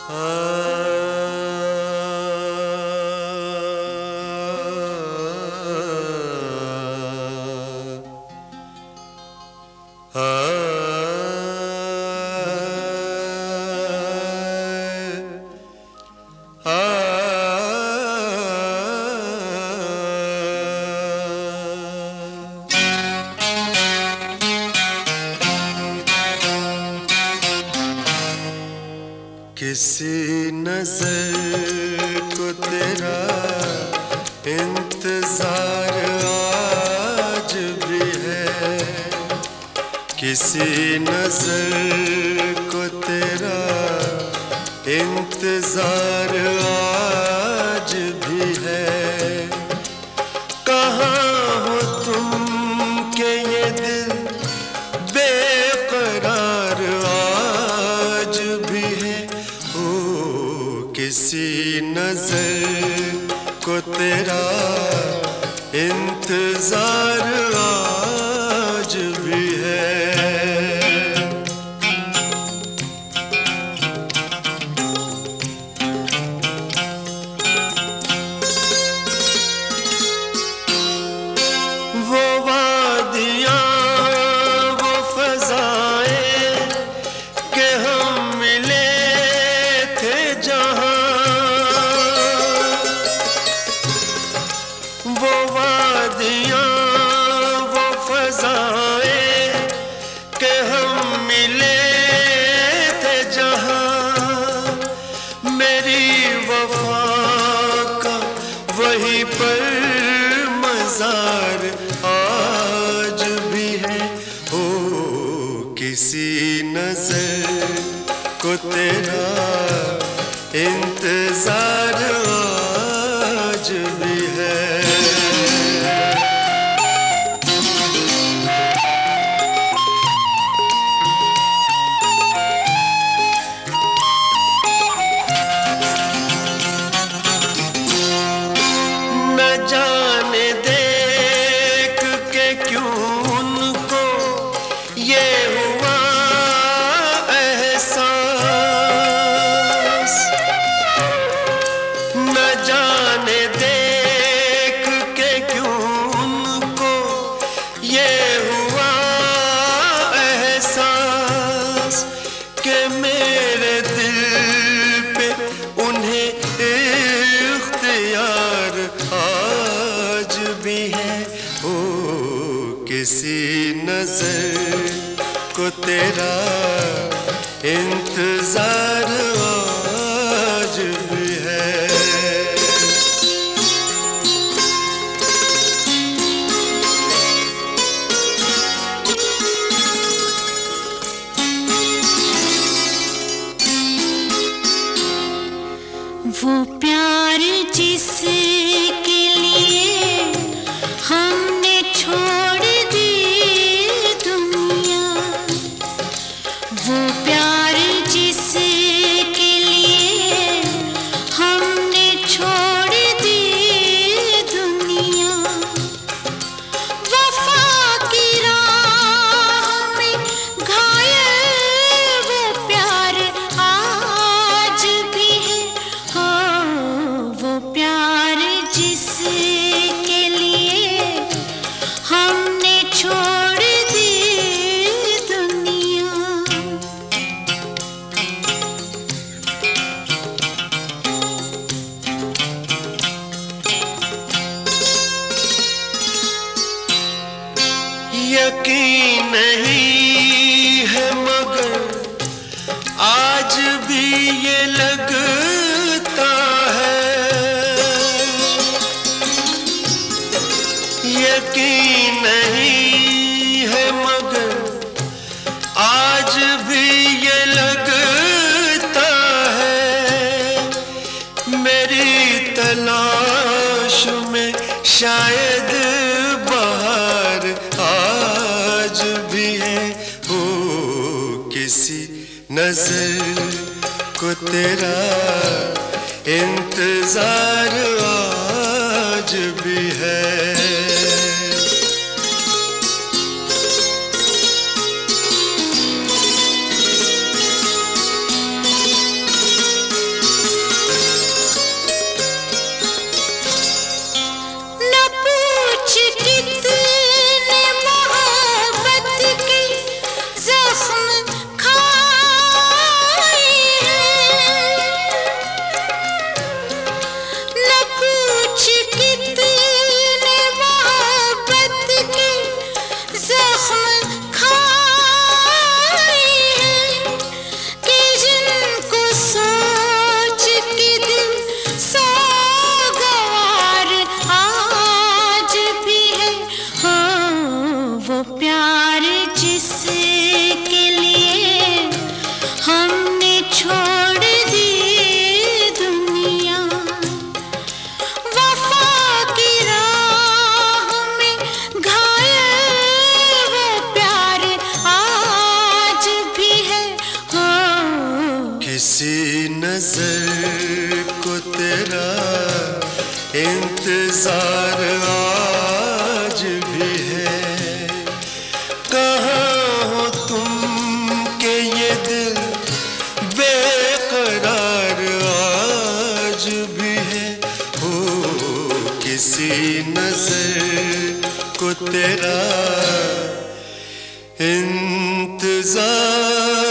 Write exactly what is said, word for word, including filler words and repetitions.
किसी नजर को तेरा इंतजार आज भी है, किसी नजर को तेरा इंतजार आज भी है। कहाँ हो तुम के ये दिल बेकरार आज भी है। किसी नजर को तेरा इंतजार आज भी है। वो वादियाँ वो फज़ाएं के हम मिले थे जहाँ, वो वादियाँ वो फज़ाएं के हम मिले थे जहाँ, मेरी वफा का वहीं पर मज़ार आज भी है। ओ किसी नज़र को तेरा इंतजार आज भी है। न जाने देख के क्यों उनको ये हुआ एहसास, न जाने देख के क्यों उनको ये हुआ एहसास कि मेरे दिल पे उन्हें इख्तियार आज भी है। ओ किसी नजर को तेरा इंतजार आज भी है। वो प्यार जिसके लिए हमने छोड़ दी दुनिया, वो प्यार जिसके लिए हमने छोड़ दी दुनिया, वफा की राह में घायल वो प्यार आज भी है। वो प्यार जिसके लिए हमने छोड़ दी दुनिया, यकीन नहीं है मगर आज भी ये लगता है, यकीन नहीं है मगर आज भी ये लगता है, मेरी तलाश में शायद बहार आज भी है। ओ किसी नजर को तेरा इंतजार आज भी है। किसी नजर को तेरा इंतजार आज भी है। कहाँ हो तुम के ये दिल बेकरार आज भी है। हो किसी नजर को तेरा इंतजार